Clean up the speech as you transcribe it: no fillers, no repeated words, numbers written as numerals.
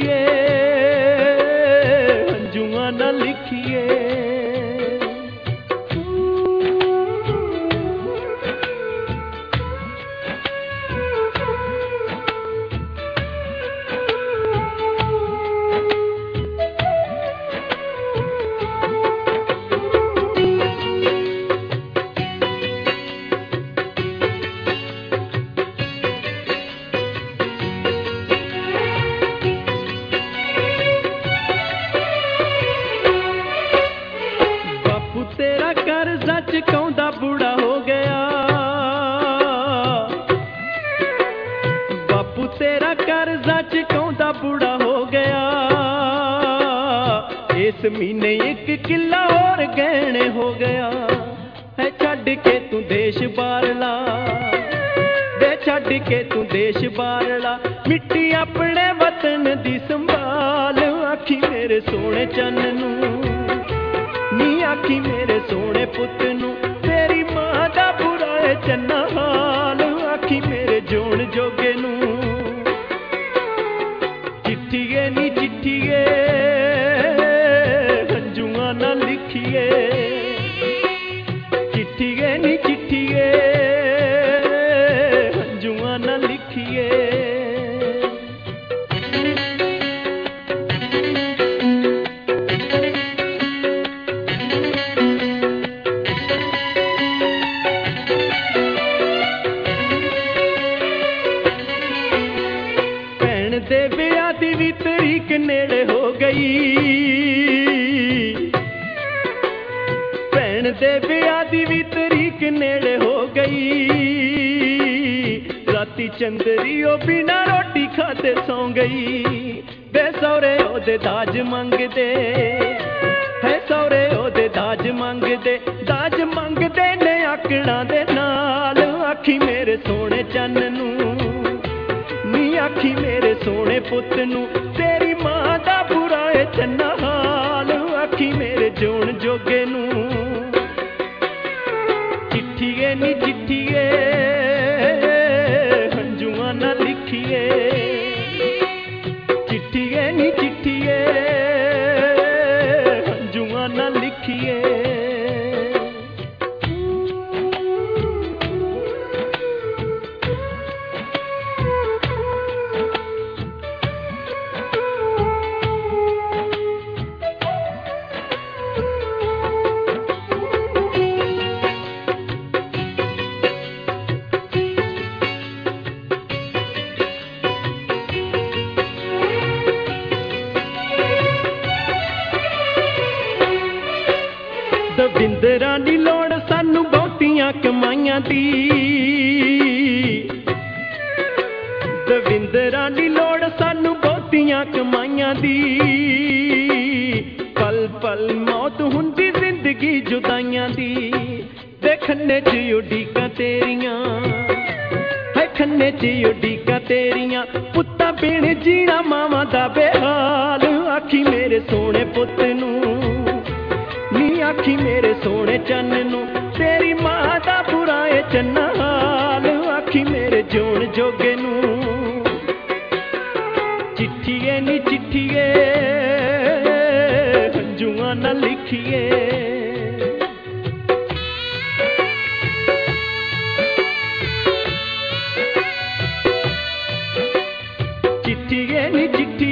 चिट्ठिए हंजुआ ना लिखिए। तेरा कर्जा चुकाउंदा बूढ़ा हो गया, बापू तेरा कर्जा चुकाउंदा बूढ़ा हो गया। इस महीने एक किला और गहने हो गया है। छड़ के तू देश बारला दे, छड़ के तू देश बारला, मिट्टी अपने वतन दी संभाल। आखी मेरे सोने चन्न नूं, नी आखी मेरे सोने पुत नूं, तेरी मां दा बुरा है चन्ना हाल। आखी मेरे जोन जोगे नूं, चिट्ठिए नी चिट्ठिए हंजुआ ना लिखिए। चिट्ठिए नी चिट्ठिए हंजुआ ना लिखिए। दे विआह दी भी तरीक नेड़े हो गई, भैन दे विआह दी भी तरीक नेड़े हो गई। राती चंदरी ओ बिना रोटी खाते सौ गई। बे सौरे ओदे दाज मंगदे है, सौरे ओदे दाज मंगदे, दाज मंगदे ने आकड़ा दे नाल। आखी मेरे सोने चन्न नूं, नी आखी मेरे सोने पुत नूं, तेरी मां दा बुरा है चन्ना हाल। आखी मेरे जोन जोगे नूं, चिट्ठिए नी चिट्ठिए हंजुआ ना लिखिए। चिट्ठिए नी चिट्ठिए हंजुआ ना लिखिए। दविंदरां दी लोड़ सानू बहुतियां कमाइयां दी, दविंदरां दी लोड़ सानू बहुतियां कमाइयां दी। पल पल मौत हुंदी जिंदगी जुदाइयां दी। दे खन्ने च उडीकां तेरियां है, खन्ने च उडीकां तेरियां, पुत्तां बिन जीना मावां दा बेहाल। आखी मेरे सोने पुत नूं, नी आखी मेरे सोने चन्न नूं, तेरी मां दा बुरा है चन्ना हाल। आखी मेरे जोन जोगे नूं, चिट्ठिए नी चिट्ठिए हंजुआ ना लिखिए। चिट्ठिए नी चिट्ठी